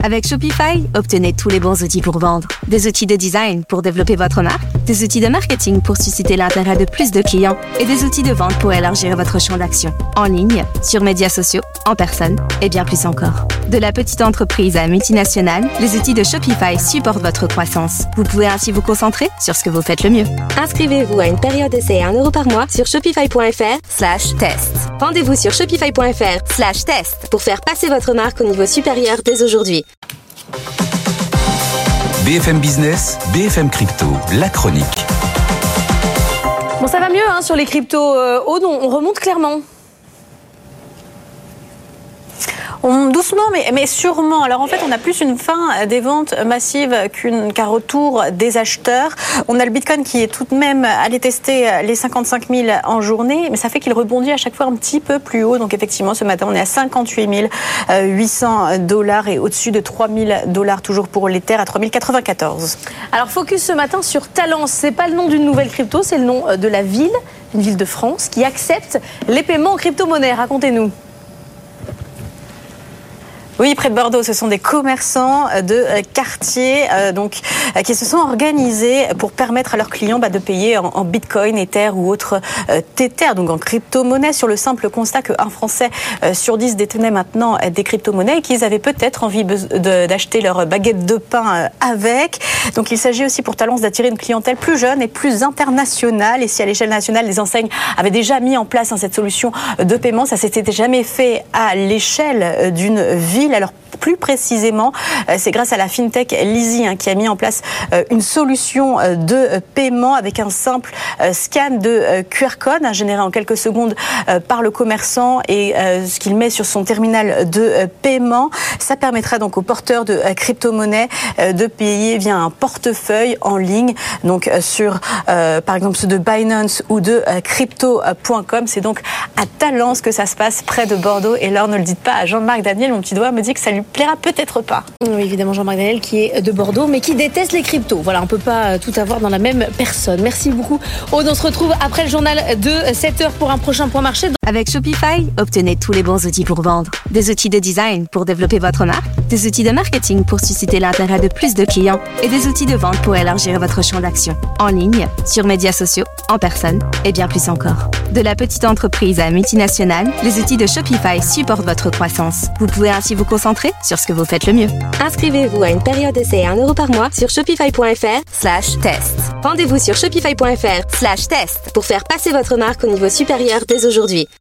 Avec Shopify, obtenez tous les bons outils pour vendre. Des outils de design pour développer votre marque, des outils de marketing pour susciter l'intérêt de plus de clients et des outils de vente pour élargir votre champ d'action. En ligne, sur médias sociaux, en personne et bien plus encore. De la petite entreprise à multinationale, les outils de Shopify supportent votre croissance. Vous pouvez ainsi vous concentrer sur ce que vous faites le mieux. Inscrivez-vous à une période d'essai à 1 € par mois sur shopify.fr/test. Rendez-vous sur shopify.fr/test pour faire passer votre marque au niveau supérieur dès aujourd'hui. BFM Business, BFM Crypto, la chronique. Bon, ça va mieux sur les cryptos. Aude, on remonte clairement. Doucement, mais sûrement. Alors en fait, on a plus une fin des ventes massives qu'un retour des acheteurs. On a le Bitcoin qui est tout de même allé tester les 55 000 en journée, mais ça fait qu'il rebondit à chaque fois un petit peu plus haut. Donc effectivement, ce matin, on est à 58 800 $ et au-dessus de 3 000 $ toujours pour l'Ether à 3 094. Alors focus ce matin sur Talence. C'est pas le nom d'une nouvelle crypto, c'est le nom de la ville, une ville de France qui accepte les paiements en crypto-monnaie. Racontez-nous. Oui, près de Bordeaux, ce sont des commerçants de quartier qui se sont organisés pour permettre à leurs clients de payer en Bitcoin, Ether ou autre Tether, donc en crypto-monnaie, sur le simple constat qu'un Français sur 10 détenait maintenant des crypto-monnaies et qu'ils avaient peut-être envie d'acheter leur baguette de pain avec. Donc il s'agit aussi pour Talence d'attirer une clientèle plus jeune et plus internationale. Et si à l'échelle nationale, les enseignes avaient déjà mis en place cette solution de paiement, ça s'était jamais fait à l'échelle d'une ville. Alors plus précisément, c'est grâce à la fintech Lizzy qui a mis en place une solution de paiement avec un simple scan de QR code généré en quelques secondes par le commerçant et ce qu'il met sur son terminal de paiement. Ça permettra donc aux porteurs de crypto-monnaies de payer via un portefeuille en ligne, donc sur par exemple ceux de Binance ou de crypto.com. C'est donc à Talence que ça se passe près de Bordeaux. Et là, ne le dites pas à Jean-Marc Daniel, mon petit doigt me dit que ça lui plaira peut-être pas. Oui, évidemment, Jean-Marc Daniel qui est de Bordeaux, mais qui déteste les cryptos. Voilà, on ne peut pas tout avoir dans la même personne. Merci beaucoup. Aude, on se retrouve après le journal de 7h pour un prochain point marché. Avec Shopify, obtenez tous les bons outils pour vendre. Des outils de design pour développer votre marque, des outils de marketing pour susciter l'intérêt de plus de clients et des outils de vente pour élargir votre champ d'action. En ligne, sur médias sociaux, en personne et bien plus encore. De la petite entreprise à multinationale, les outils de Shopify supportent votre croissance. Vous pouvez ainsi vous concentrer sur ce que vous faites le mieux. Inscrivez-vous à une période d'essai à 1 € par mois sur shopify.fr/test. Rendez-vous sur shopify.fr/test pour faire passer votre marque au niveau supérieur dès aujourd'hui.